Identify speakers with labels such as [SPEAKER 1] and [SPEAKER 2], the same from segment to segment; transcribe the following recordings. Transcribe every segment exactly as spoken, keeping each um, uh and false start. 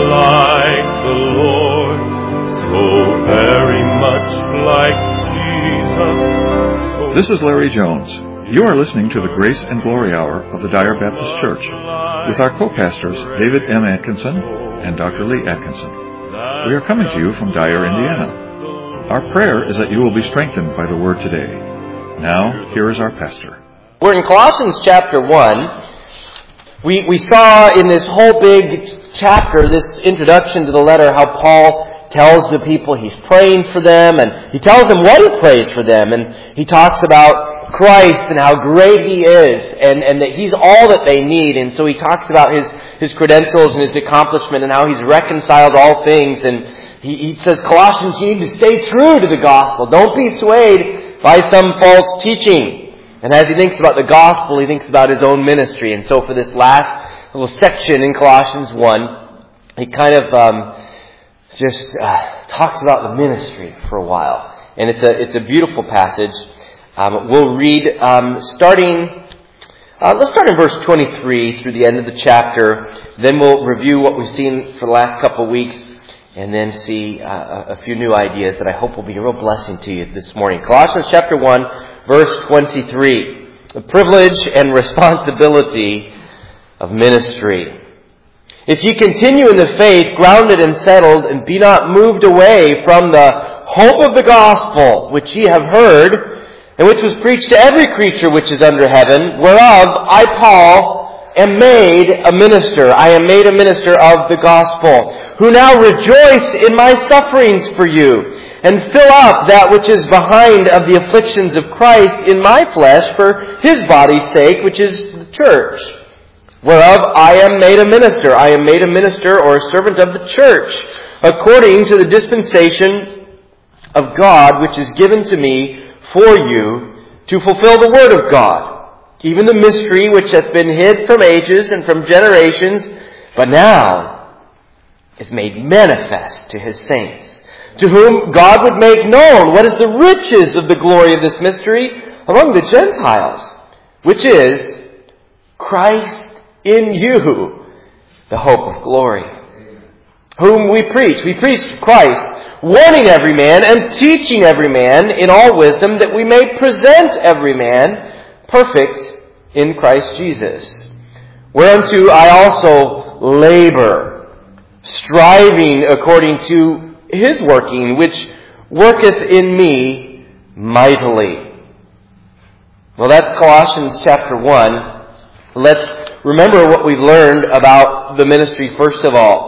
[SPEAKER 1] like the Lord, so very much like Jesus.
[SPEAKER 2] This is Larry Jones. You are listening to the Grace and Glory Hour of the Dyer Baptist Church with our co-pastors David M. Atkinson and Doctor Lee Atkinson. We are coming to you from Dyer, Indiana. Our prayer is that you will be strengthened by the Word today. Now, here is our pastor.
[SPEAKER 3] We're in Colossians chapter one. We, we saw in this whole big chapter, this introduction to the letter, how Paul tells the people he's praying for them, and he tells them what he prays for them, and he talks about Christ and how great He is, and, and that He's all that they need, and so he talks about his, his credentials and his accomplishment and how He's reconciled all things, and he, he says, Colossians, you need to stay true to the gospel. Don't be swayed by some false teaching. And as he thinks about the gospel, he thinks about his own ministry. And so for this last little section in Colossians one, he kind of um, just uh, talks about the ministry for a while. And it's a it's a beautiful passage. Um, we'll read um, starting, uh, let's start in verse twenty-three through the end of the chapter. Then we'll review what we've seen for the last couple of weeks, and then see uh, a few new ideas that I hope will be a real blessing to you this morning. Colossians chapter one, verse twenty-three. The privilege and responsibility of ministry. If ye continue in the faith, grounded and settled, and be not moved away from the hope of the gospel, which ye have heard, and which was preached to every creature which is under heaven, whereof I, Paul, am made a minister. I am made a minister of the gospel, who now rejoice in my sufferings for you, and fill up that which is behind of the afflictions of Christ in my flesh for His body's sake, which is the church, whereof I am made a minister. I am made a minister or a servant of the church, according to the dispensation of God, which is given to me for you, to fulfill the word of God, even the mystery which hath been hid from ages and from generations, but now is made manifest to His saints, to whom God would make known what is the riches of the glory of this mystery among the Gentiles, which is Christ in you, the hope of glory. Whom we preach. We preach Christ, warning every man and teaching every man in all wisdom, that we may present every man perfect in Christ Jesus. Whereunto I also labor, striving according to His working, which worketh in me mightily. Well, that's Colossians chapter one. Let's remember what we've learned about the ministry first of all.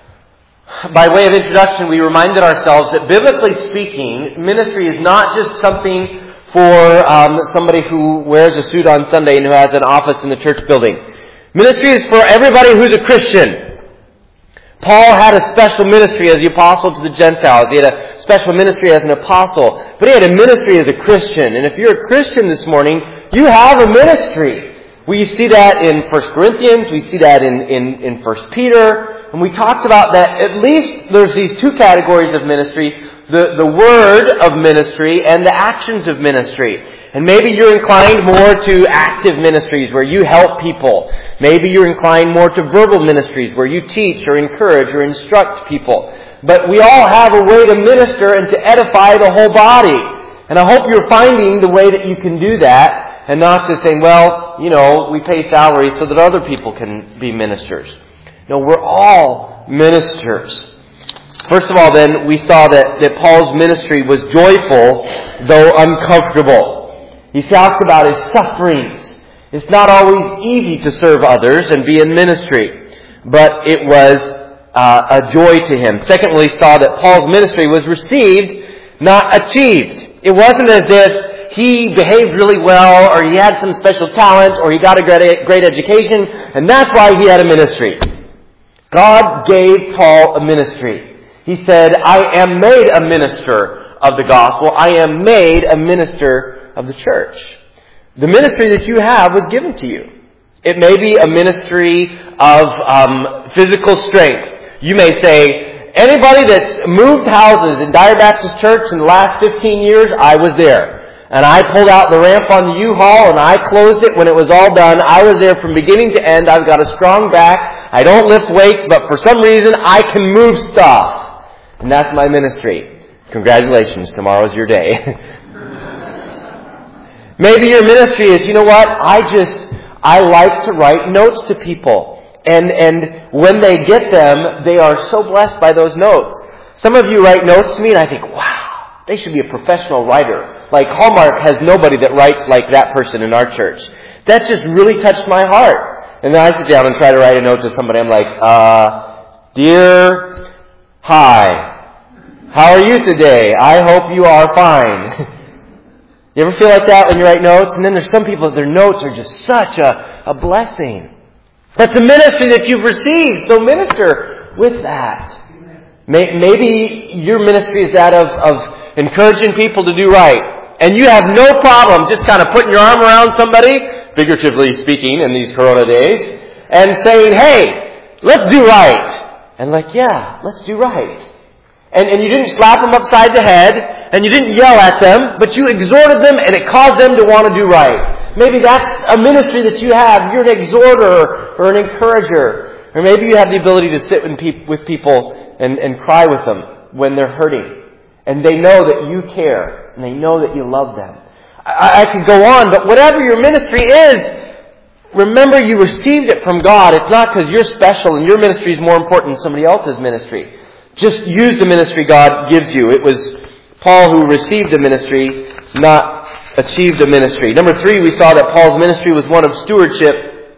[SPEAKER 3] By way of introduction, we reminded ourselves that biblically speaking, ministry is not just something for um, somebody who wears a suit on Sunday and who has an office in the church building. Ministry is for everybody who's a Christian. Paul had a special ministry as the apostle to the Gentiles. He had a special ministry as an apostle. But he had a ministry as a Christian. And if you're a Christian this morning, you have a ministry. We see that in First Corinthians. We see that in, in, in First Peter. And we talked about that at least there's these two categories of ministry. The, the word of ministry and the actions of ministry. And maybe you're inclined more to active ministries where you help people. Maybe you're inclined more to verbal ministries where you teach or encourage or instruct people. But we all have a way to minister and to edify the whole body. And I hope you're finding the way that you can do that and not just saying, well, you know, we pay salaries so that other people can be ministers. No, we're all ministers. First of all, then, we saw that, that Paul's ministry was joyful, though uncomfortable. He talked about his sufferings. It's not always easy to serve others and be in ministry, but it was uh, a joy to him. Secondly, we saw that Paul's ministry was received, not achieved. It wasn't as if he behaved really well, or he had some special talent, or he got a great, great education, and that's why he had a ministry. God gave Paul a ministry. He said, I am made a minister of the gospel. I am made a minister of the church. The ministry that you have was given to you. It may be a ministry of um, physical strength. You may say, anybody that's moved houses in Dyer Baptist Church in the last fifteen years, I was there. And I pulled out the ramp on the U-Haul and I closed it when it was all done. I was there from beginning to end. I've got a strong back. I don't lift weights, but for some reason I can move stuff. And that's my ministry. Congratulations, tomorrow's your day. Maybe your ministry is, you know what, I just, I like to write notes to people. And, and when they get them, they are so blessed by those notes. Some of you write notes to me and I think, wow, they should be a professional writer. Like Hallmark has nobody that writes like that person in our church. That just really touched my heart. And then I sit down and try to write a note to somebody. I'm like, uh, dear, hi, how are you today? I hope you are fine. You ever feel like that when you write notes? And then there's some people that their notes are just such a, a blessing. That's a ministry that you've received, so minister with that. Maybe your ministry is that of, of encouraging people to do right. And you have no problem just kind of putting your arm around somebody, figuratively speaking in these Corona days, and saying, hey, let's do right. And like, yeah, let's do right. And, and you didn't slap them upside the head, and you didn't yell at them, but you exhorted them, and it caused them to want to do right. Maybe that's a ministry that you have. You're an exhorter or an encourager. Or maybe you have the ability to sit with people and, and cry with them when they're hurting. And they know that you care, and they know that you love them. I, I could go on, but whatever your ministry is, remember you received it from God. It's not because you're special and your ministry is more important than somebody else's ministry. Just use the ministry God gives you. It was Paul who received a ministry, not achieved a ministry. Number three, we saw that Paul's ministry was one of stewardship,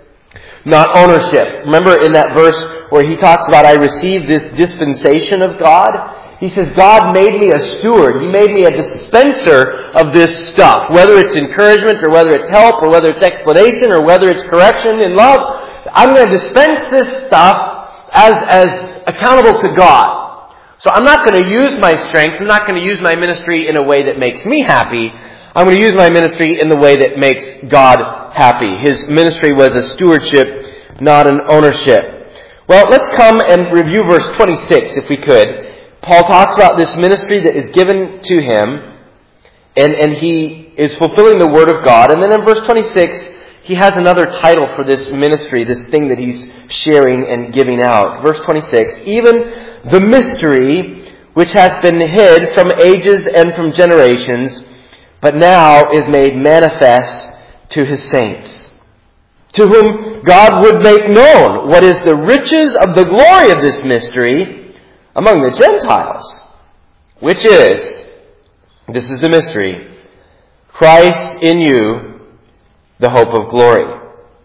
[SPEAKER 3] not ownership. Remember in that verse where he talks about, I received this dispensation of God? He says, God made me a steward. He made me a dispenser of this stuff. Whether it's encouragement or whether it's help or whether it's explanation or whether it's correction in love, I'm going to dispense this stuff as, as accountable to God. So I'm not going to use my strength. I'm not going to use my ministry in a way that makes me happy. I'm going to use my ministry in the way that makes God happy. His ministry was a stewardship, not an ownership. Well, let's come and review verse twenty-six, if we could. Paul talks about this ministry that is given to him, and, and he is fulfilling the Word of God. And then in verse twenty-six, he has another title for this ministry, this thing that he's sharing and giving out. Verse twenty-six, even the mystery which hath been hid from ages and from generations, but now is made manifest to His saints, to whom God would make known what is the riches of the glory of this mystery among the Gentiles, which is, this is the mystery, Christ in you, the hope of glory.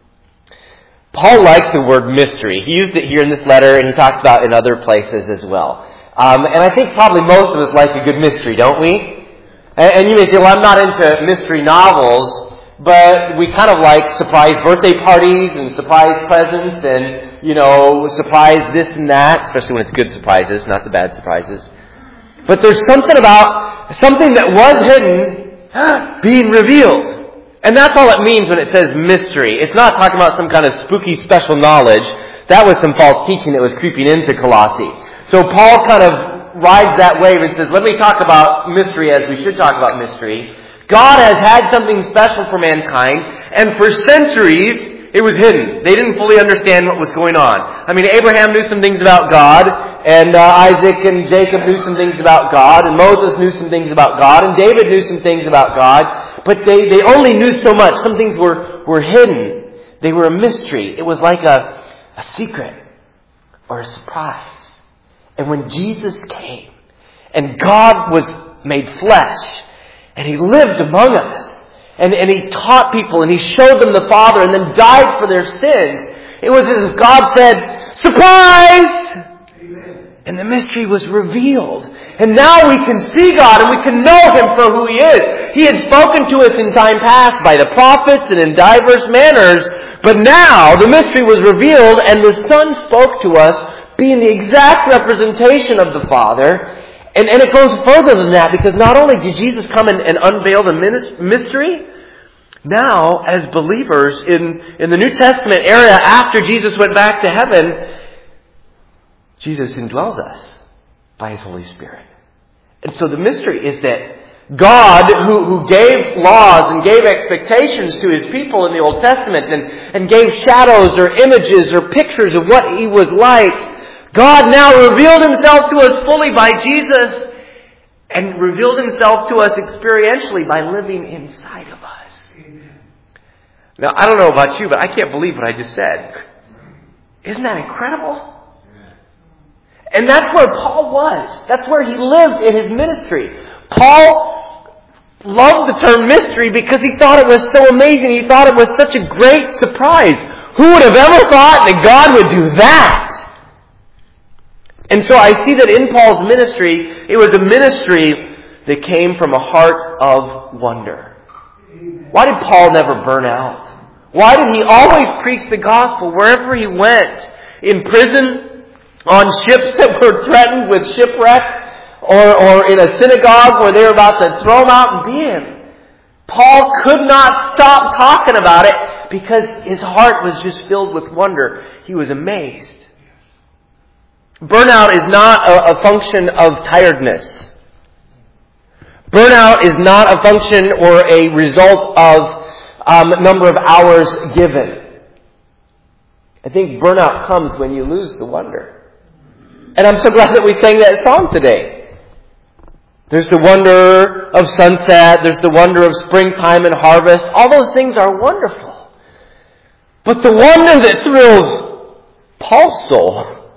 [SPEAKER 3] Paul likes the word mystery. He used it here in this letter, and he talks about it in other places as well. Um, and I think probably most of us like a good mystery, don't we? And, and you may say, well, I'm not into mystery novels, but we kind of like surprise birthday parties and surprise presents and, you know, surprise this and that, especially when it's good surprises, not the bad surprises. But there's something about something that was hidden being revealed. And that's all it means when it says mystery. It's not talking about some kind of spooky special knowledge. That was some false teaching that was creeping into Colossae. So Paul kind of rides that wave and says, let me talk about mystery as we should talk about mystery. God has had something special for mankind, and for centuries it was hidden. They didn't fully understand what was going on. I mean, Abraham knew some things about God, and uh, Isaac and Jacob knew some things about God, and Moses knew some things about God, and David knew some things about God. But they, they only knew so much. Some things were, were hidden. They were a mystery. It was like a, a secret or a surprise. And when Jesus came and God was made flesh and He lived among us and, and He taught people and He showed them the Father and then died for their sins, it was as if God said, surprise! And the mystery was revealed. And now we can see God and we can know Him for who He is. He had spoken to us in time past by the prophets and in diverse manners. But now the mystery was revealed and the Son spoke to us, being the exact representation of the Father. And, and it goes further than that, because not only did Jesus come and, and unveil the mystery, now as believers in, in the New Testament era after Jesus went back to heaven, Jesus indwells us by His Holy Spirit. And so the mystery is that God, who, who gave laws and gave expectations to His people in the Old Testament and, and gave shadows or images or pictures of what He was like, God now revealed Himself to us fully by Jesus and revealed Himself to us experientially by living inside of us. Now, I don't know about you, but I can't believe what I just said. Isn't that incredible? And that's where Paul was. That's where he lived in his ministry. Paul loved the term mystery because he thought it was so amazing. He thought it was such a great surprise. Who would have ever thought that God would do that? And so I see that in Paul's ministry, it was a ministry that came from a heart of wonder. Why did Paul never burn out? Why did he always preach the gospel wherever he went? In prison, on ships that were threatened with shipwreck, or, or in a synagogue where they were about to throw him out and beat him. Paul could not stop talking about it because his heart was just filled with wonder. He was amazed. Burnout is not a, a function of tiredness. Burnout is not a function or a result of um, number of hours given. I think burnout comes when you lose the wonder. And I'm so glad that we sang that song today. There's the wonder of sunset. There's the wonder of springtime and harvest. All those things are wonderful. But the wonder that thrills Paul's soul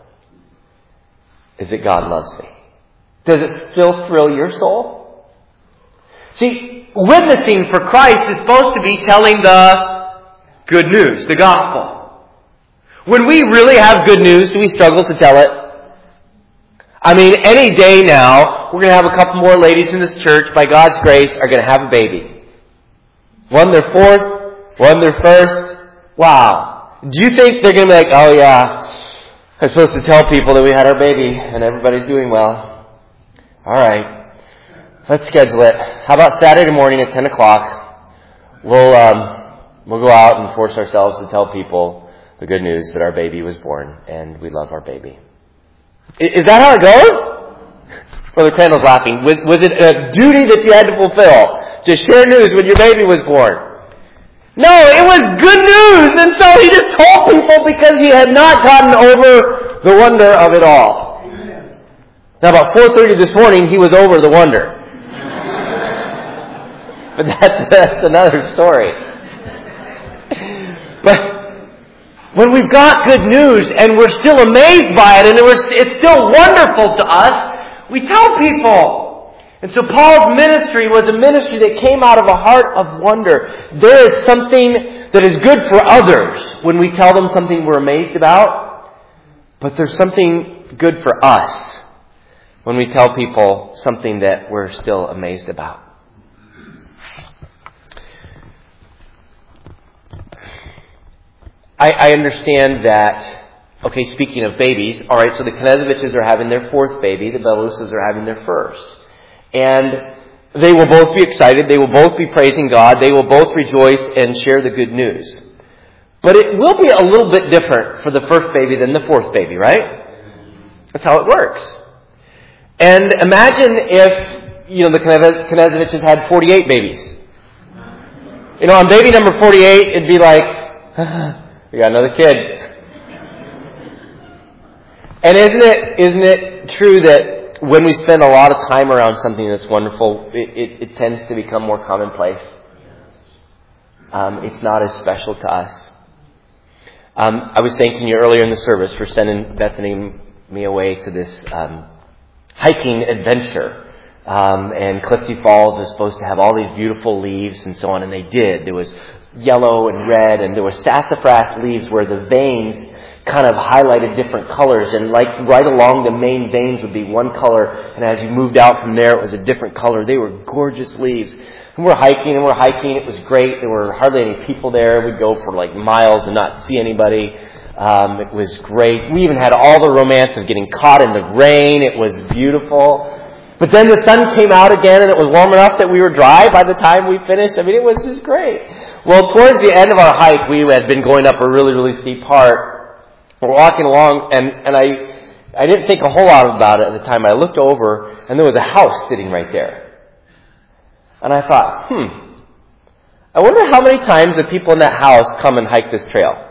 [SPEAKER 3] is that God loves me. Does it still thrill your soul? See, witnessing for Christ is supposed to be telling the good news, the gospel. When we really have good news, do we struggle to tell it? I mean, any day now, we're going to have a couple more ladies in this church, by God's grace, are going to have a baby. One their fourth, one their first. Wow. Do you think they're going to be like, oh yeah, I'm supposed to tell people that we had our baby and everybody's doing well? All right. Let's schedule it. How about Saturday morning at ten o'clock? We'll, um, we'll go out and force ourselves to tell people the good news that our baby was born and we love our baby. Is that how it goes? Brother Crandall's laughing. Was, was it a duty that you had to fulfill to share news when your baby was born? No, it was good news. And so he just told people because he had not gotten over the wonder of it all. Amen. Now about four thirty this morning, he was over the wonder. But that's, that's another story. But when we've got good news and we're still amazed by it and it's still wonderful to us, we tell people. And so Paul's ministry was a ministry that came out of a heart of wonder. There is something that is good for others when we tell them something we're amazed about, but there's something good for us when we tell people something that we're still amazed about. I, I understand that, okay, speaking of babies, all right, so the Knezeviches are having their fourth baby, the Belousas are having their first. And they will both be excited, they will both be praising God, they will both rejoice and share the good news. But it will be a little bit different for the first baby than the fourth baby, right? That's how it works. And imagine if, you know, the Knezeviches had forty-eight babies. You know, on baby number forty-eight, it'd be like, we got another kid. And isn't it isn't it true that when we spend a lot of time around something that's wonderful, it, it, it tends to become more commonplace? Um, it's not as special to us. Um, I was thanking you earlier in the service for sending Bethany and me away to this um, hiking adventure. Um, and Clifty Falls is supposed to have all these beautiful leaves and so on, and they did. There was yellow and red, and there were sassafras leaves where the veins kind of highlighted different colors, and like right along the main veins would be one color, and as you moved out from there it was a different color. They were gorgeous leaves. And we're hiking and we're hiking. It was great. There were hardly any people there. We'd go for like miles and not see anybody. Um, it was great. We even had all the romance of getting caught in the rain. It was beautiful. But then the sun came out again and it was warm enough that we were dry by the time we finished. I mean, it was just great. Well, towards the end of our hike, we had been going up a really, really steep part. We're walking along, and, and I I didn't think a whole lot about it at the time. I looked over, and there was a house sitting right there. And I thought, hmm, I wonder how many times the people in that house come and hike this trail.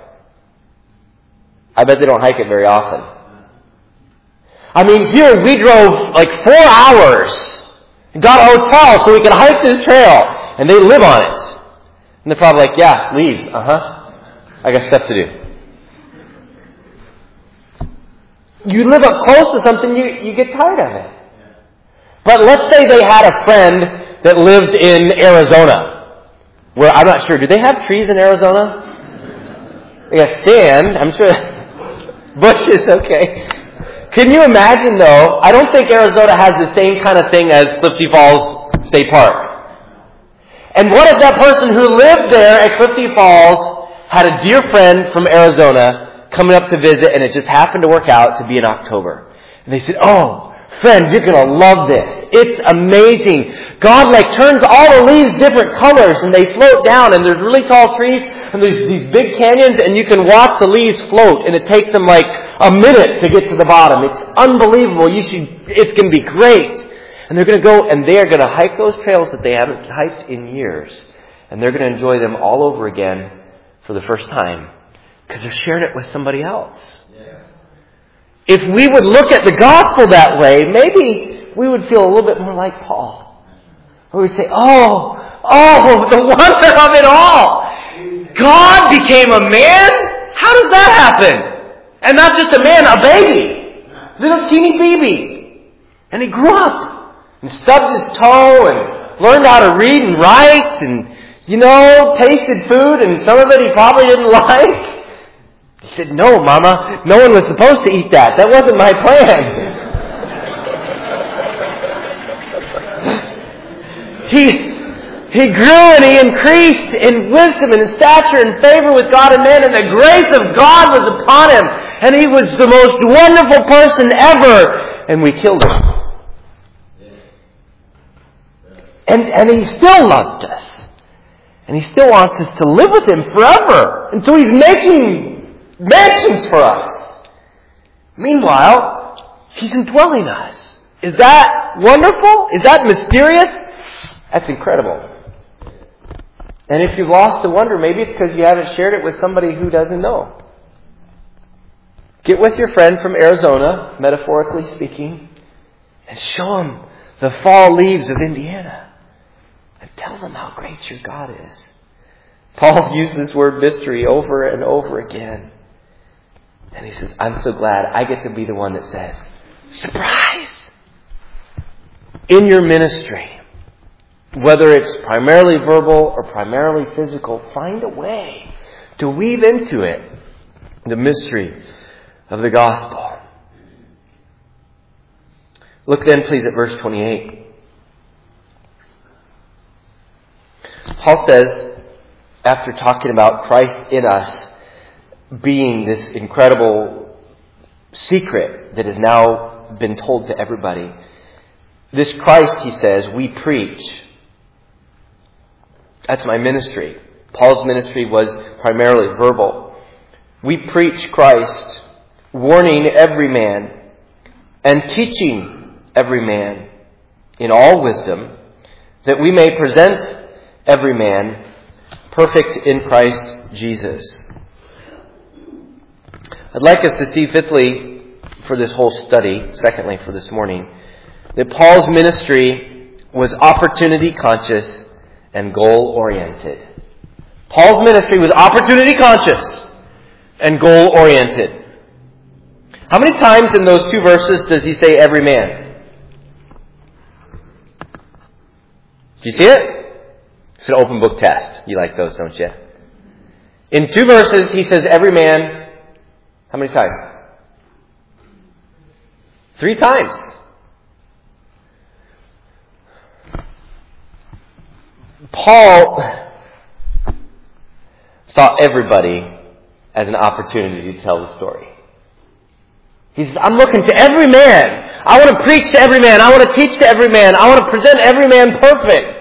[SPEAKER 3] I bet they don't hike it very often. I mean, here we drove like four hours and got a hotel so we could hike this trail, and they live on it. And they're probably like, yeah, leaves, uh-huh. I got stuff to do. You live up close to something, you, you get tired of it. But let's say they had a friend that lived in Arizona. Where, I'm not sure, do they have trees in Arizona? They got sand, I'm sure. Bushes, okay. Can you imagine, though, I don't think Arizona has the same kind of thing as Clifty Falls State Park. And what if that person who lived there at Clifty Falls had a dear friend from Arizona coming up to visit, and it just happened to work out to be in October? And they said, oh, friend, you're going to love this. It's amazing. God like turns all the leaves different colors, and they float down, and there's really tall trees, and there's these big canyons, and you can watch the leaves float, and it takes them like a minute to get to the bottom. It's unbelievable. You should, it's going to be great. And they're going to go, and they are going to hike those trails that they haven't hiked in years. And they're going to enjoy them all over again for the first time. Because they're sharing it with somebody else. Yeah. If we would look at the gospel that way, maybe we would feel a little bit more like Paul. Or we'd say, oh, oh, the wonder of it all. God became a man? How does that happen? And not just a man, a baby. Little teeny baby. And he grew up. And stubbed his toe and learned how to read and write and, you know, tasted food, and some of it he probably didn't like. He said, no, Mama, no one was supposed to eat that. That wasn't my plan. he, he grew and he increased in wisdom and in stature and favor with God and man, and the grace of God was upon him. And he was the most wonderful person ever. And we killed him. And, and he still loved us. And he still wants us to live with him forever. And so he's making mansions for us. Meanwhile, he's indwelling us. Is that wonderful? Is that mysterious? That's incredible. And if you've lost the wonder, maybe it's because you haven't shared it with somebody who doesn't know. Get with your friend from Arizona, metaphorically speaking, and show them the fall leaves of Indiana. And tell them how great your God is. Paul used this word mystery over and over again. And he says, I'm so glad I get to be the one that says, surprise! In your ministry, whether it's primarily verbal or primarily physical, find a way to weave into it the mystery of the gospel. Look then, please, at verse twenty-eight. Paul says, after talking about Christ in us being this incredible secret that has now been told to everybody, this Christ, he says, we preach. That's my ministry. Paul's ministry was primarily verbal. We preach Christ, warning every man and teaching every man in all wisdom, that we may present every man perfect in Christ Jesus. I'd like us to see, fifthly, for this whole study, secondly, for this morning, that Paul's ministry was opportunity conscious and goal oriented. Paul's ministry was opportunity conscious and goal oriented. How many times in those two verses does he say every man? Do you see it? It's an open book test. You like those, don't you? In two verses, he says every man, how many times? Three times. Paul saw everybody as an opportunity to tell the story. He says, I'm looking to every man. I want to preach to every man. I want to teach to every man. I want to present every man perfect.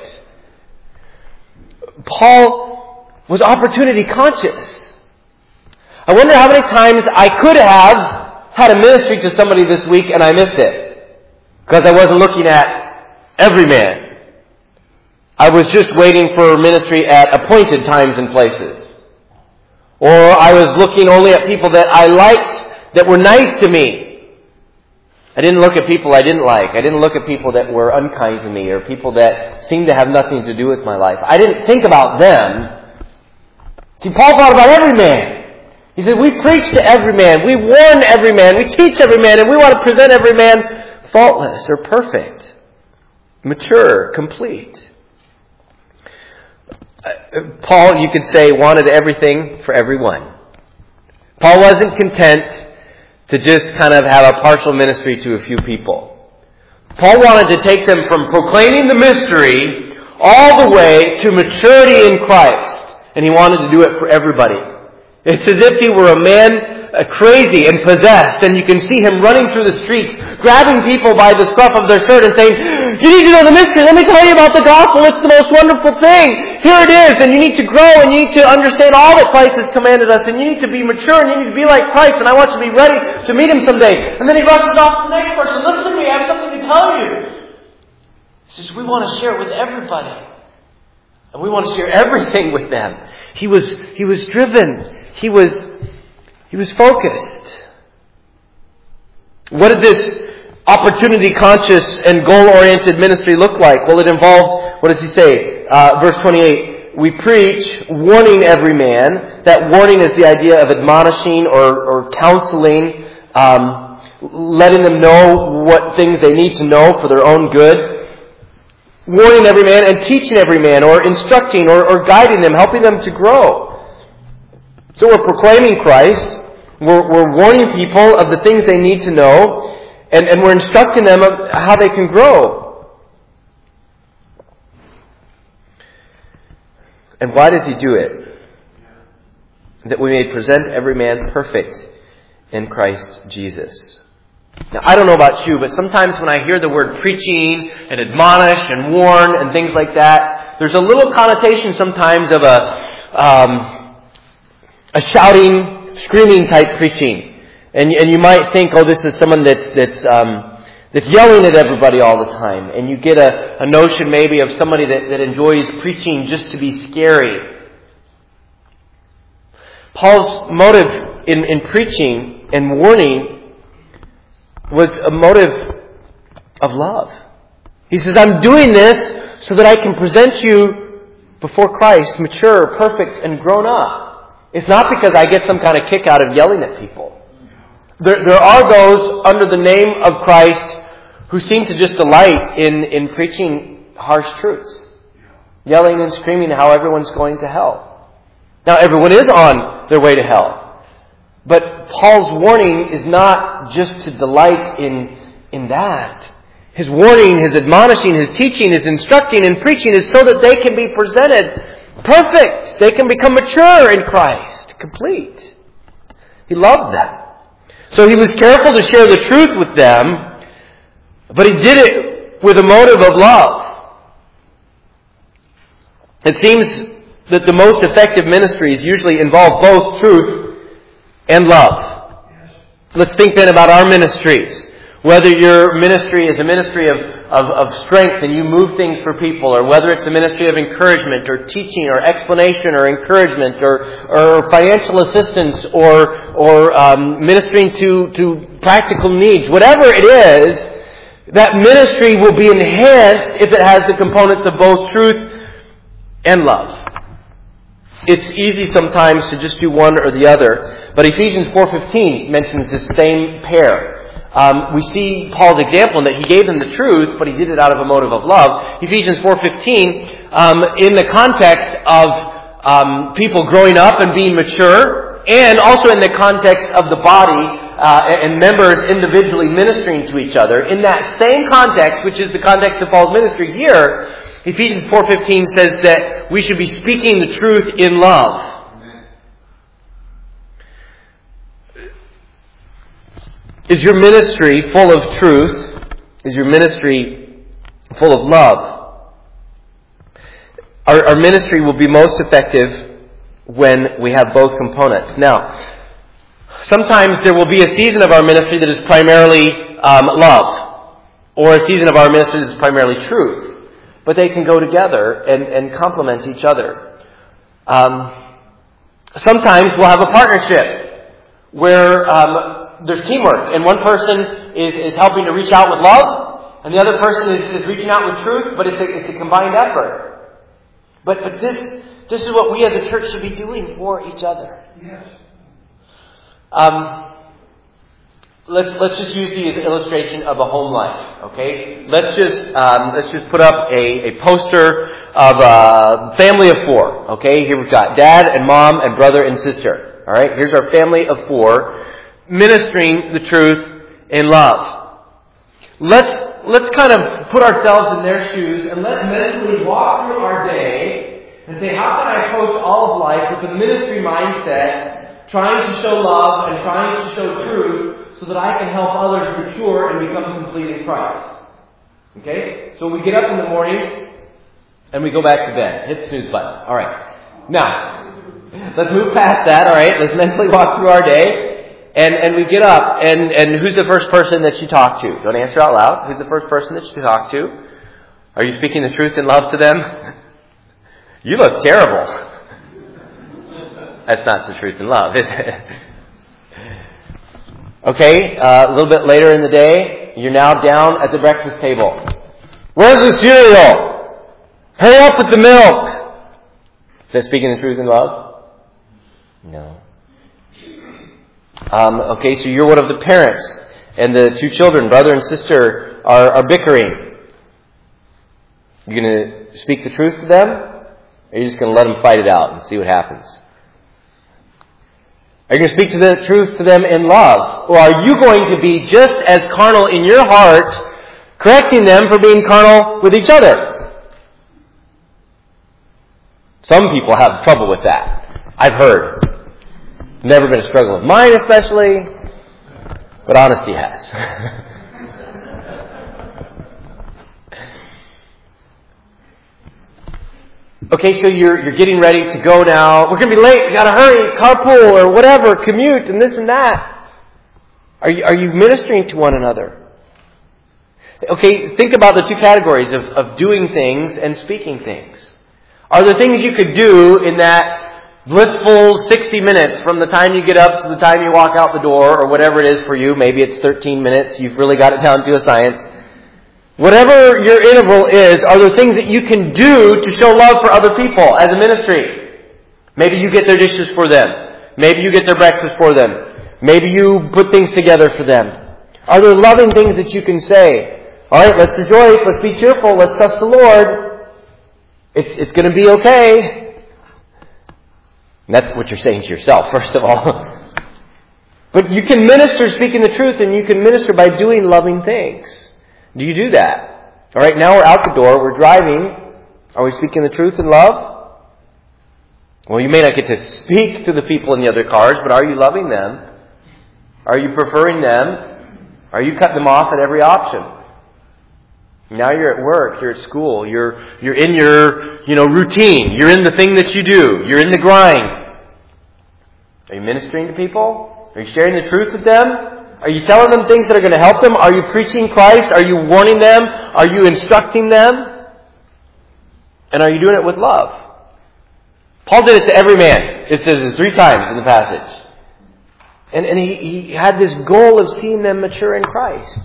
[SPEAKER 3] Paul was opportunity conscious. I wonder how many times I could have had a ministry to somebody this week and I missed it because I wasn't looking at every man. I was just waiting for ministry at appointed times and places. Or I was looking only at people that I liked, that were nice to me. I didn't look at people I didn't like. I didn't look at people that were unkind to me or people that seemed to have nothing to do with my life. I didn't think about them. See, Paul thought about every man. He said, we preach to every man, we warn every man, we teach every man, and we want to present every man faultless or perfect, mature, complete. Paul, you could say, wanted everything for everyone. Paul wasn't content to just kind of have a partial ministry to a few people. Paul wanted to take them from proclaiming the mystery all the way to maturity in Christ. And he wanted to do it for everybody. It's as if he were a man uh, crazy and possessed, and you can see him running through the streets, grabbing people by the scruff of their shirt and saying, you need to know the mystery. Let me tell you about the gospel. It's the most wonderful thing. Here it is. And you need to grow, and you need to understand all that Christ has commanded us, and you need to be mature, and you need to be like Christ, and I want you to be ready to meet him someday. And then he rushes off to the next person. Listen to me. I have something to tell you. He says, we want to share it with everybody. And we want to share everything with them. He was, he was driven. He was, he was focused. What did this opportunity-conscious and goal-oriented ministry look like? Well, it involved, what does he say? Uh, verse twenty-eight, we preach, warning every man. That warning is the idea of admonishing or, or counseling, um, letting them know what things they need to know for their own good. Warning every man and teaching every man, or instructing or, or guiding them, helping them to grow. So we're proclaiming Christ, we're, we're warning people of the things they need to know, and, and we're instructing them of how they can grow. And why does he do it? That we may present every man perfect in Christ Jesus. Now, I don't know about you, but sometimes when I hear the word preaching and admonish and warn and things like that, there's a little connotation sometimes of a um, a shouting, screaming type preaching, and and you might think, oh, this is someone that's that's um, that's yelling at everybody all the time, and you get a, a notion maybe of somebody that, that enjoys preaching just to be scary. Paul's motive in, in preaching and warning was a motive of love. He says, I'm doing this so that I can present you before Christ, mature, perfect, and grown up. It's not because I get some kind of kick out of yelling at people. There, there are those under the name of Christ who seem to just delight in, in preaching harsh truths. Yelling and screaming how everyone's going to hell. Now, everyone is on their way to hell. But Paul's warning is not just to delight in, in that. His warning, his admonishing, his teaching, his instructing and preaching is so that they can be presented perfect. They can become mature in Christ. Complete. He loved them. So he was careful to share the truth with them, but he did it with a motive of love. It seems that the most effective ministries usually involve both truth and love. Let's think then about our ministries. Whether your ministry is a ministry of, of, of strength and you move things for people, or whether it's a ministry of encouragement or teaching or explanation or encouragement or, or financial assistance or, or um, ministering to, to practical needs, whatever it is, that ministry will be enhanced if it has the components of both truth and love. It's easy sometimes to just do one or the other, but Ephesians four fifteen mentions this same pair. Um, we see Paul's example in that he gave them the truth, but he did it out of a motive of love. Ephesians four fifteen, um, in the context of um, people growing up and being mature, and also in the context of the body uh, and members individually ministering to each other. In that same context, which is the context of Paul's ministry here, Ephesians four fifteen says that we should be speaking the truth in love. Is your ministry full of truth? Is your ministry full of love? Our, our ministry will be most effective when we have both components. Now, sometimes there will be a season of our ministry that is primarily um, love, or a season of our ministry that is primarily truth. but they can go together and, and complement each other. Um, sometimes we'll have a partnership where um, there's teamwork, and one person is, is helping to reach out with love, and the other person is, is reaching out with truth, but it's a, it's a combined effort. But but this this is what we as a church should be doing for each other.
[SPEAKER 2] Yes.
[SPEAKER 3] Um, let's let's just use the illustration of a home life. Okay, let's just um, let's just put up a, a poster of a family of four. Okay, here we've got dad and mom and brother and sister. All right, here's our family of four ministering the truth in love. Let's let's kind of put ourselves in their shoes and let's mentally walk through our day and say, how can I approach all of life with a ministry mindset, trying to show love and trying to show truth, so that I can help others mature and become complete in Christ. Okay? So we get up in the morning and we go back to bed. Hit the snooze button. Alright. Now, let's move past that, alright? Let's mentally walk through our day. And and we get up, and, and who's the first person that you talk to? Don't answer out loud. Who's the first person that you talk to? Are you speaking the truth in love to them? You look terrible. That's not the truth in love, is it? Okay, uh, a little bit later in the day, you're now down at the breakfast table. Where's the cereal? Hurry up with the milk. Is that speaking the truth in love? No. Um, okay, so you're one of the parents, and the two children, brother and sister, are, are bickering. You going to speak the truth to them? Or are you just going to let them fight it out and see what happens? Are you going to speak to the truth to them in love? Or are you going to be just as carnal in your heart, correcting them for being carnal with each other? Some people have trouble with that. I've heard. Never been a struggle of mine especially, but honesty has. Okay, so you're you're getting ready to go now. We're going to be late. We got to hurry, carpool or whatever, commute and this and that. Are you are you ministering to one another? Okay, think about the two categories of, of doing things and speaking things. Are there things you could do in that blissful sixty minutes from the time you get up to the time you walk out the door, or whatever it is for you? Maybe it's thirteen minutes. You've really got it down to a science. Whatever your interval is, are there things that you can do to show love for other people as a ministry? Maybe you get their dishes for them. Maybe you get their breakfast for them. Maybe you put things together for them. Are there loving things that you can say? All right, let's rejoice. Let's be cheerful. Let's trust the Lord. It's, it's going to be okay. And that's what you're saying to yourself, first of all. But you can minister speaking the truth, and you can minister by doing loving things. Do you do that? All right, now we're out the door. We're driving. Are we speaking the truth in love? Well, you may not get to speak to the people in the other cars, but are you loving them? Are you preferring them? Are you cutting them off at every option? Now you're at work, you're at school, you're you're in your, you know, routine. You're in the thing that you do. You're in the grind. Are you ministering to people? Are you sharing the truth with them? Are you telling them things that are going to help them? Are you preaching Christ? Are you warning them? Are you instructing them? And are you doing it with love? Paul did it to every man. It says it three times in the passage. And, and he, he had this goal of seeing them mature in Christ.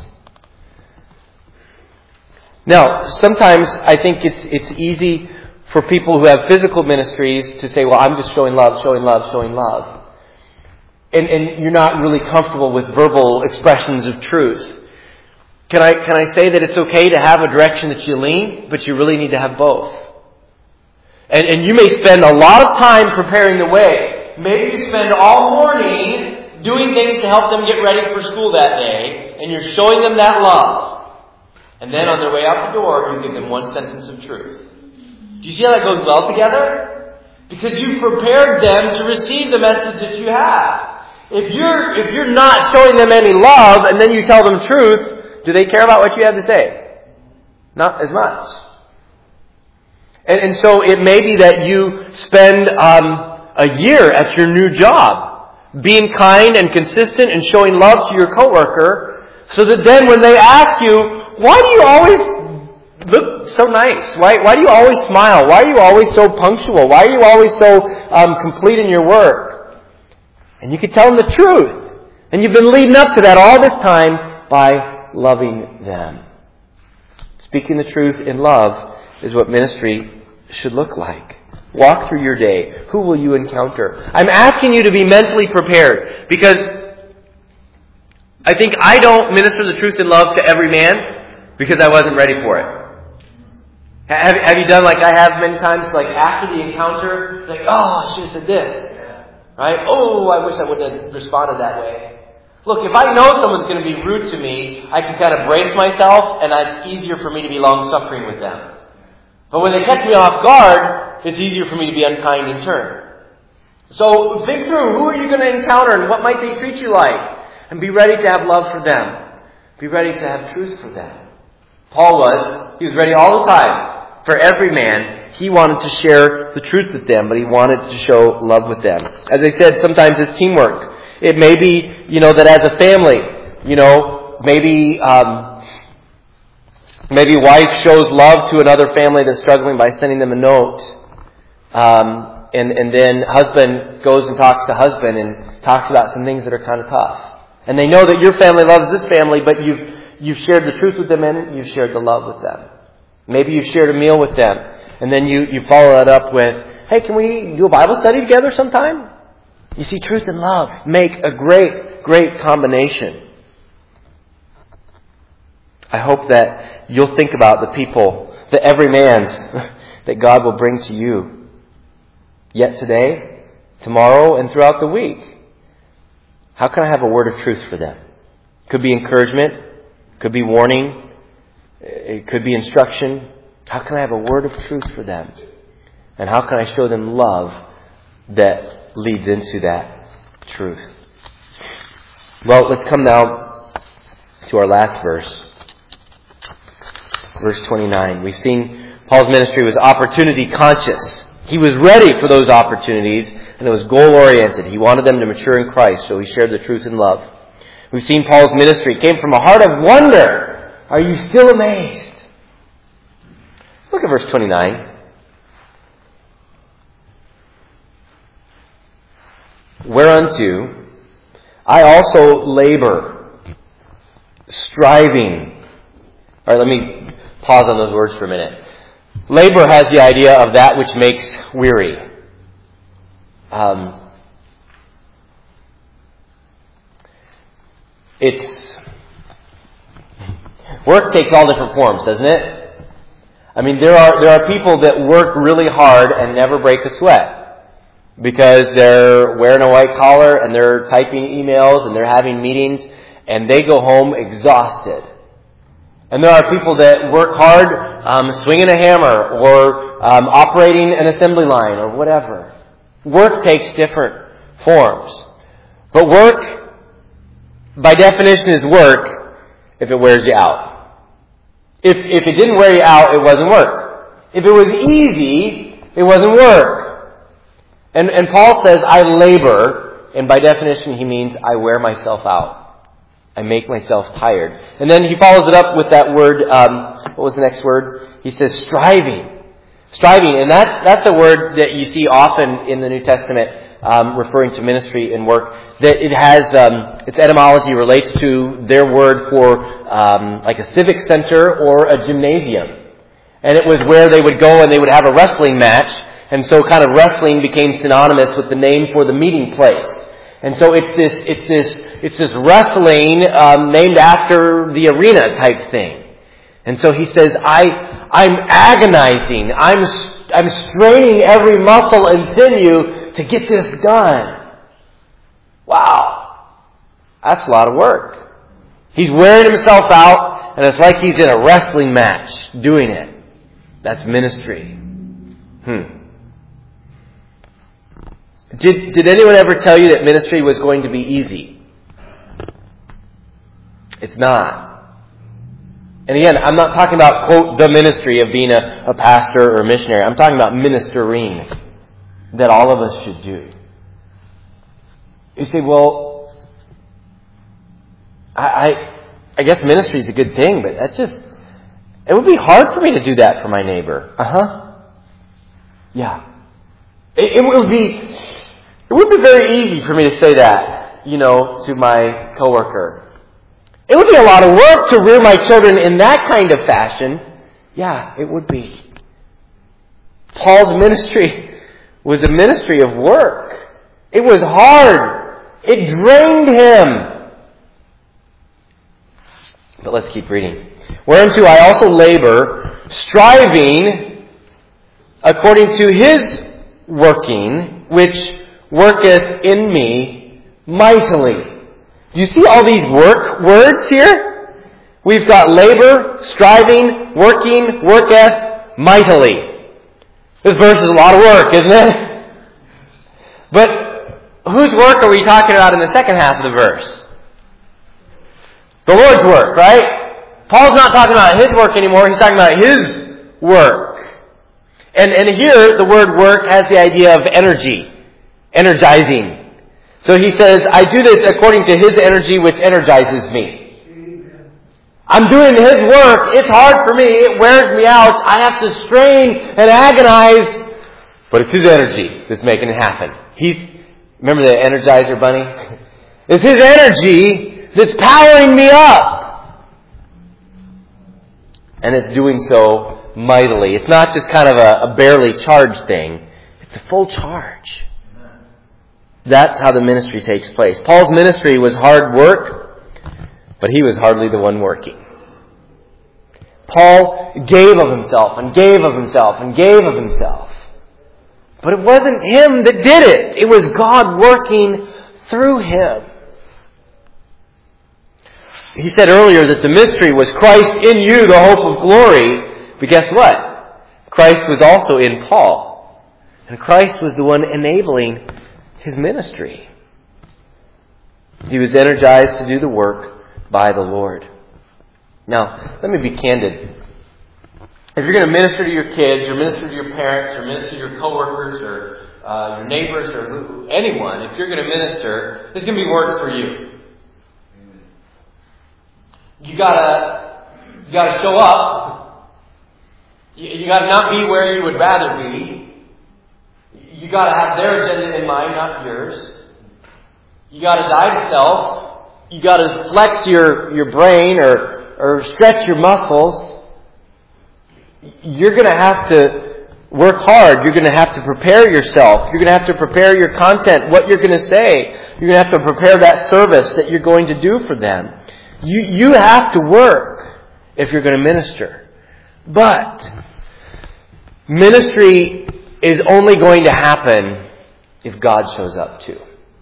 [SPEAKER 3] Now, sometimes I think it's it's easy for people who have physical ministries to say, well, I'm just showing love, showing love, showing love. And, and you're not really comfortable with verbal expressions of truth. Can I can I say that it's okay to have a direction that you lean, but you really need to have both? And, and you may spend a lot of time preparing the way. Maybe you spend all morning doing things to help them get ready for school that day, and you're showing them that love. And then on their way out the door, you give them one sentence of truth. Do you see how that goes well together? Because you've prepared them to receive the message that you have. If you're if you're not showing them any love and then you tell them truth, do they care about what you have to say? Not as much. And, and so it may be that you spend um, a year at your new job being kind and consistent and showing love to your coworker, so that then when they ask you, why do you always look so nice? Why, why do you always smile? Why are you always so punctual? Why are you always so um, complete in your work? And you could tell them the truth. And you've been leading up to that all this time by loving them. Speaking the truth in love is what ministry should look like. Walk through your day. Who will you encounter? I'm asking you to be mentally prepared because I think I don't minister the truth in love to every man because I wasn't ready for it. Have, have you done like I have many times, like after the encounter, like, oh, I should have said this. Right? Oh, I wish I would have responded that way. Look, if I know someone's going to be rude to me, I can kind of brace myself and it's easier for me to be long-suffering with them. But when they catch me off guard, it's easier for me to be unkind in turn. So think through, who are you going to encounter and what might they treat you like? And be ready to have love for them. Be ready to have truth for them. Paul was. He was ready all the time. For every man, he wanted to share the truth with them, but he wanted to show love with them. As I said, sometimes it's teamwork. It may be, you know, that as a family, you know, maybe um, maybe wife shows love to another family that's struggling by sending them a note. Um, and, and then husband goes and talks to husband and talks about some things that are kind of tough. And they know that your family loves this family, but you've you've shared the truth with them and you've shared the love with them. Maybe you've shared a meal with them. And then you, you follow that up with, hey, can we do a Bible study together sometime? You see, truth and love make a great, great combination. I hope that you'll think about the people, the every man's that God will bring to you. Yet today, tomorrow, and throughout the week. How can I have a word of truth for them? Could be encouragement. Could be warning. It could be instruction. How can I have a word of truth for them? And how can I show them love that leads into that truth? Well, let's come now to our last verse. Verse twenty-nine. We've seen Paul's ministry was opportunity conscious. He was ready for those opportunities, and it was goal-oriented. He wanted them to mature in Christ, so he shared the truth in love. We've seen Paul's ministry came from a heart of wonder. Are you still amazed? Look at verse twenty-nine. Whereunto I also labor, striving. All right, let me pause on those words for a minute. Labor has the idea of that which makes weary. Um, it's work takes all different forms, doesn't it? I mean, there are there are people that work really hard and never break a sweat because they're wearing a white collar and they're typing emails and they're having meetings and they go home exhausted. And there are people that work hard um, swinging a hammer or um, operating an assembly line or whatever. Work takes different forms. But work, by definition, is work if it wears you out. If if it didn't wear you out, it wasn't work. If it was easy, it wasn't work. And and Paul says, I labor, and by definition he means I wear myself out. I make myself tired. And then he follows it up with that word, um, what was the next word? He says striving. Striving, and that, that's a word that you see often in the New Testament um, referring to ministry and work. That it has, um, its etymology relates to their word for um, like a civic center or a gymnasium. And it was where they would go and they would have a wrestling match. And so kind of wrestling became synonymous with the name for the meeting place. And so it's this, it's this, it's this wrestling um, named after the arena type thing. And so he says, I, I'm agonizing, I'm, I'm straining every muscle and sinew to get this done. Wow, that's a lot of work. He's wearing himself out, and it's like he's in a wrestling match doing it. That's ministry. Hmm. Did, did anyone ever tell you that ministry was going to be easy? It's not. And again, I'm not talking about, quote, the ministry of being a, a pastor or a missionary. I'm talking about ministering that all of us should do. You say, well, I, I, I guess ministry is a good thing, but that's just, It would be hard for me to do that for my neighbor. Uh-huh. Yeah. It, it would be, it would be very easy for me to say that, you know, to my coworker. It would be a lot of work to rear my children in that kind of fashion. Yeah, it would be. Paul's ministry was a ministry of work. It was hard. It drained him. But let's keep reading. Whereunto I also labor, striving according to His working, which worketh in me mightily. Do you see all these work words here? We've got labor, striving, working, worketh mightily. This verse is a lot of work, isn't it? But whose work are we talking about in the second half of the verse? The Lord's work, right? Paul's not talking about his work anymore. He's talking about His work. And, and here, the word work has the idea of energy, energizing. So he says, I do this according to His energy which energizes me. Amen. I'm doing His work. It's hard for me. It wears me out. I have to strain and agonize. But it's His energy that's making it happen. He's, remember the Energizer Bunny? It's His energy that's powering me up. And it's doing so mightily. It's not just kind of a, a barely charged thing. It's a full charge. That's how the ministry takes place. Paul's ministry was hard work, but he was hardly the one working. Paul gave of himself and gave of himself and gave of himself. But it wasn't him that did it. It was God working through him. He said earlier that the mystery was Christ in you, the hope of glory. But guess what? Christ was also in Paul. And Christ was the one enabling his ministry. He was energized to do the work by the Lord. Now, let me be candid. If you're going to minister to your kids, or minister to your parents, or minister to your coworkers, or uh, your neighbors, or who, anyone, if you're going to minister, there's going to be work for you. You gotta, you gotta show up. You, you gotta not be where you would rather be. You gotta have their agenda in mind, not yours. You gotta die to self. You gotta flex your, your brain or, or stretch your muscles. You're gonna have to work hard. You're gonna have to prepare yourself. You're gonna have to prepare your content, what you're gonna say. You're gonna have to prepare that service that you're going to do for them. You, you have to work if you're going to minister. But ministry is only going to happen if God shows up too.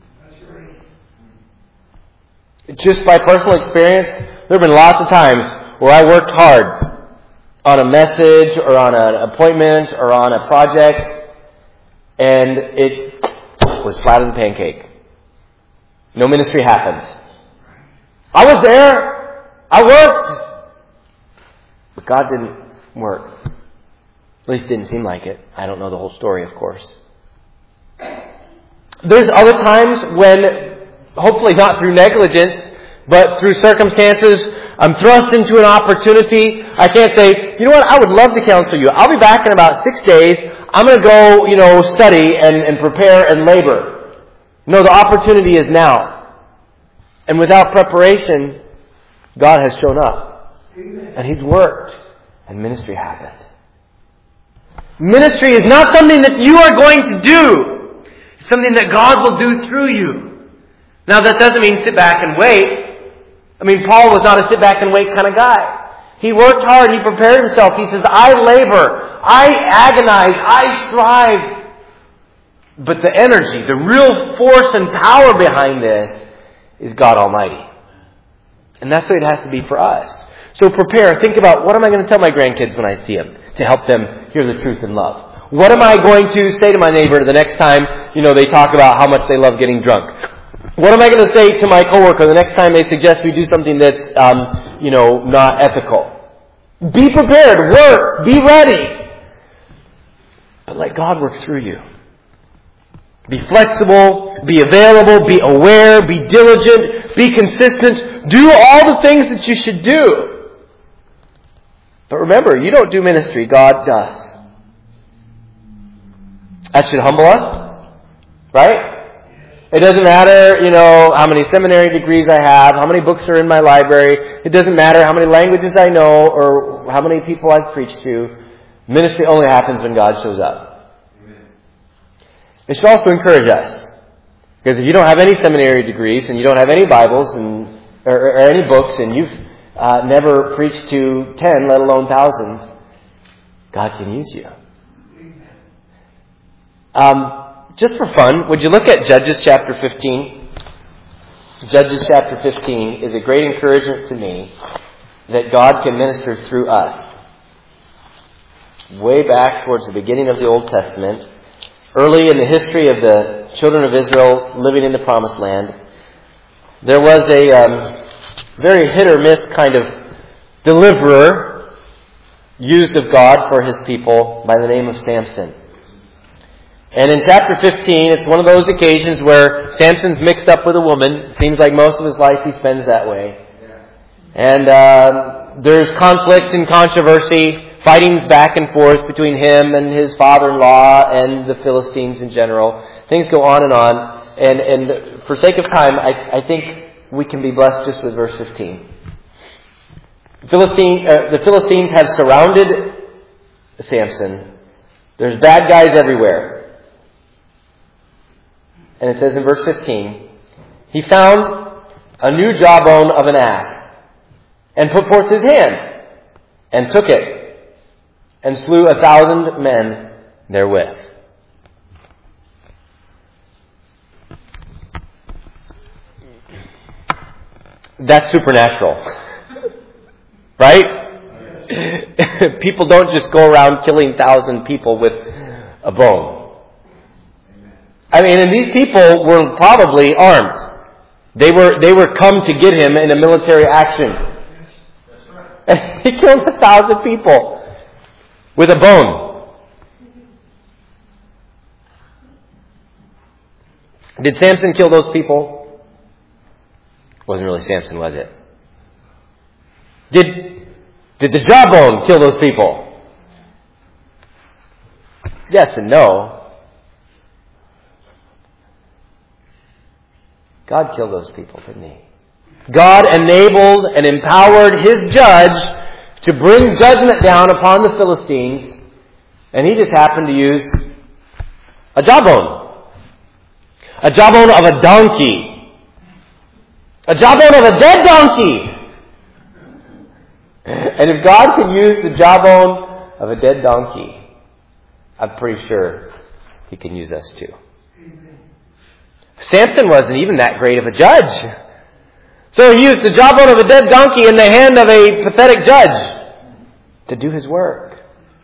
[SPEAKER 3] Just by personal experience, there have been lots of times where I worked hard on a message or on an appointment or on a project, and it was flat as a pancake. No ministry happened. I was there. I worked. But God didn't work. At least it didn't seem like it. I don't know the whole story, of course. There's other times when, hopefully not through negligence, but through circumstances, I'm thrust into an opportunity. I can't say, you know what, I would love to counsel you. I'll be back in about six days. I'm going to go, you know, study and, and prepare and labor. No, the opportunity is now. And without preparation, God has shown up. And He's worked. And ministry happened. Ministry is not something that you are going to do. It's something that God will do through you. Now that doesn't mean sit back and wait. I mean, Paul was not a sit back and wait kind of guy. He worked hard. He prepared himself. He says, I labor. I agonize. I strive. But the energy, the real force and power behind this is God Almighty. And that's the way it has to be for us. So prepare. Think about, what am I going to tell my grandkids when I see them to help them hear the truth and love? What am I going to say to my neighbor the next time, you know, they talk about how much they love getting drunk? What am I going to say to my coworker the next time they suggest we do something that's, um, you know, not ethical? Be prepared. Work. Be ready. But let God work through you. Be flexible, be available, be aware, be diligent, be consistent. Do all the things that you should do. But remember, you don't do ministry, God does. That should humble us, right? It doesn't matter, you know, how many seminary degrees I have, how many books are in my library. It doesn't matter how many languages I know or how many people I've preached to. Ministry only happens when God shows up. It should also encourage us. Because if you don't have any seminary degrees and you don't have any Bibles and or, or any books and you've uh, never preached to ten, let alone thousands, God can use you. Um, just for fun, would you look at Judges chapter fifteen? Judges chapter fifteen is a great encouragement to me that God can minister through us. Way back towards the beginning of the Old Testament, early in the history of the children of Israel living in the Promised Land, there was a um, very hit or miss kind of deliverer used of God for His people by the name of Samson. And in chapter fifteen, it's one of those occasions where Samson's mixed up with a woman. It seems like most of his life he spends that way. And uh, there's conflict and controversy, fightings back and forth between him and his father-in-law and the Philistines in general. Things go on and on. And, and for sake of time, I, I think we can be blessed just with verse fifteen. Philistine, uh, the Philistines have surrounded Samson. There's bad guys everywhere. And it says in verse fifteen, he found a new jawbone of an ass and put forth his hand and took it and slew a thousand men therewith. That's supernatural. Right? People don't just go around killing thousand people with a bone. I mean, and these people were probably armed. They were they were come to get him in a military action. And he killed a thousand people with a bone. Did Samson kill those people? Wasn't really Samson, was it? Did did the jawbone kill those people? Yes and no. God killed those people, didn't He? God enabled and empowered His judge to bring judgment down upon the Philistines, and He just happened to use a jawbone. A jawbone of a donkey. A jawbone of a dead donkey. And if God can use the jawbone of a dead donkey, I'm pretty sure He can use us too. Samson wasn't even that great of a judge. So he used the jawbone of a dead donkey in the hand of a pathetic judge to do his work.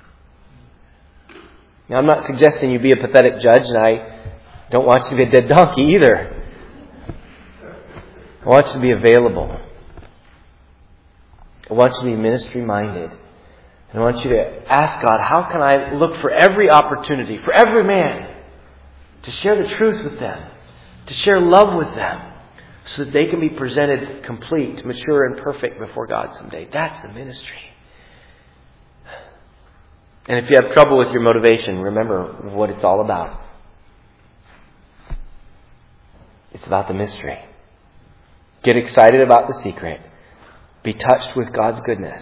[SPEAKER 3] Now, I'm not suggesting you be a pathetic judge, and I don't want you to be a dead donkey either. I want you to be available. I want you to be ministry-minded. And I want you to ask God, how can I look for every opportunity, for every man, to share the truth with them, to share love with them, so that they can be presented complete, mature, and perfect before God someday. That's the ministry. And if you have trouble with your motivation, remember what it's all about. It's about the mystery. Get excited about the secret. Be touched with God's goodness.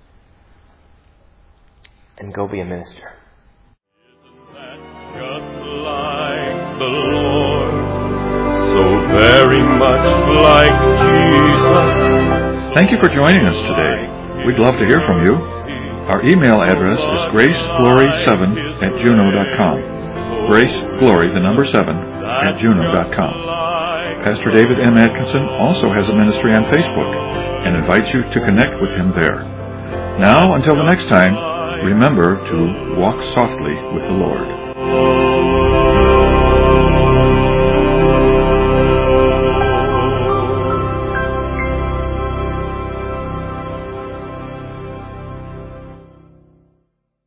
[SPEAKER 3] And go be a minister.
[SPEAKER 1] Isn't that just like the Lord? So very much like Jesus.
[SPEAKER 2] Thank you for joining us today. We'd love to hear from you. Our email address is grace glory seven at juno dot com. Graceglory, the number seven, at juno dot com. Pastor David M. Atkinson also has a ministry on Facebook and invites you to connect with him there. Now, until the next time, remember to walk softly with the Lord.